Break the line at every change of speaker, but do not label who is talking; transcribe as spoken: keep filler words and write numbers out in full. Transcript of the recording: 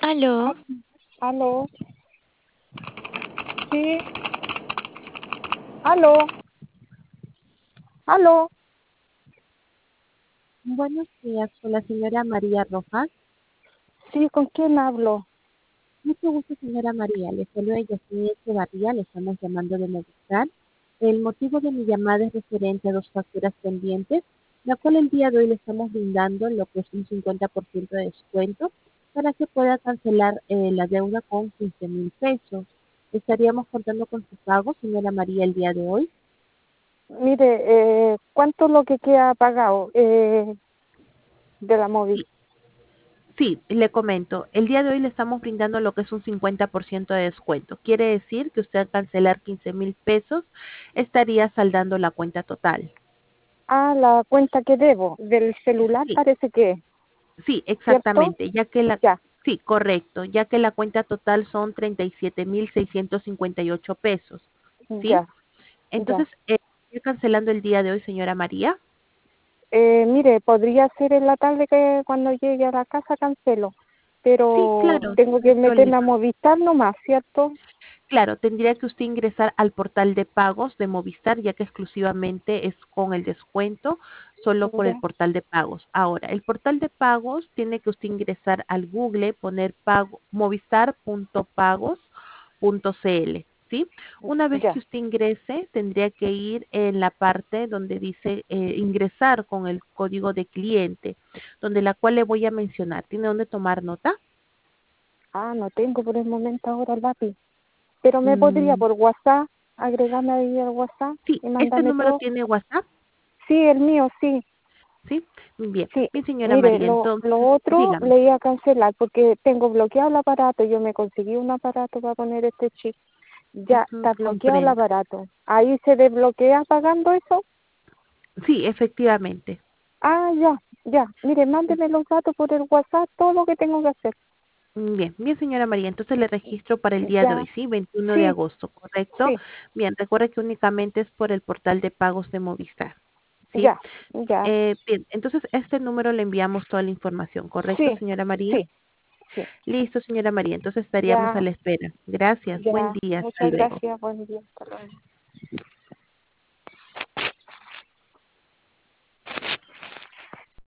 Aló,
Al- Aló, sí, aló, aló,
Buenos días, con la señora María Rojas.
sí, ¿con quién hablo?
Mucho gusto, señora María. Le saluda Yasmín Echevarría, le estamos llamando de Movistar. El motivo de mi llamada es referente a dos facturas pendientes, la cual el día de hoy le estamos brindando lo que es un cincuenta por ciento de descuento para que pueda cancelar eh, la deuda con quince mil pesos. Estaríamos contando con su pago, señora María, el día de hoy.
Mire, eh, ¿cuánto es lo que queda pagado eh, de la móvil?
Sí, le comento. El día de hoy le estamos brindando lo que es un cincuenta por ciento de descuento. Quiere decir que usted al cancelar quince mil pesos estaría saldando la cuenta total.
Ah, la cuenta que debo del celular
Sí,
parece que es,
sí,
¿cierto?
exactamente, ya que la,
Ya,
sí, correcto, ya que la cuenta total son treinta y siete mil seiscientos cincuenta y ocho pesos, ¿sí?
ya,
Entonces,
ya.
eh, ¿estoy cancelando el día de hoy, señora María?
Eh, mire, podría ser en la tarde que cuando llegue a la casa cancelo,
Sí,
pero
claro,
tengo
no hay
que meterme a
problema.
Movistar nomás, ¿cierto?
Claro, tendría que usted ingresar al portal de pagos de Movistar, ya que exclusivamente es con el descuento, solo por el
Ya,
portal de pagos. Ahora, el portal de pagos tiene que usted ingresar al Google, poner pago, movistar punto pagos punto cl, ¿sí? Una vez que
ya.
usted ingrese, tendría que ir en la parte donde dice eh, ingresar con el código de cliente, donde la cual le voy a mencionar. ¿Tiene dónde tomar nota?
Ah, no tengo por el momento ahora el lápiz. Pero me podría
Mm,
por WhatsApp, agregarme ahí al WhatsApp
sí,
y
¿este
mandarme
número
todo.
tiene WhatsApp?
Sí, el mío, sí,
¿Sí? Bien,
sí.
bien, señora
Mire,
María,
lo, lo
entonces,
otro
dígame.
le iba a cancelar porque tengo bloqueado el aparato. Yo me conseguí un aparato para poner este chip. Ya
Ujú,
está bloqueado el
comprendo.
aparato. Ahí se desbloquea pagando eso.
Sí, efectivamente.
Ah, ya, ya. Mire, mándeme los datos por el WhatsApp, todo lo que tengo que hacer.
Mm, Bien, bien, señora María, entonces le registro para el día de hoy,
Ya,
¿sí? veintiuno de
sí,
agosto, ¿correcto?
sí,
Bien, recuerde que únicamente es por el portal de pagos de Movistar, ¿sí?
ya, ya.
Eh, bien, entonces este número le enviamos toda la información, ¿correcto,
Sí,
señora María?
sí, sí.
Listo, señora María, entonces estaríamos a
Ya,
la espera. Gracias, buen
ya.
día, hasta
Muchas
luego.
gracias. Buen día. Hasta luego.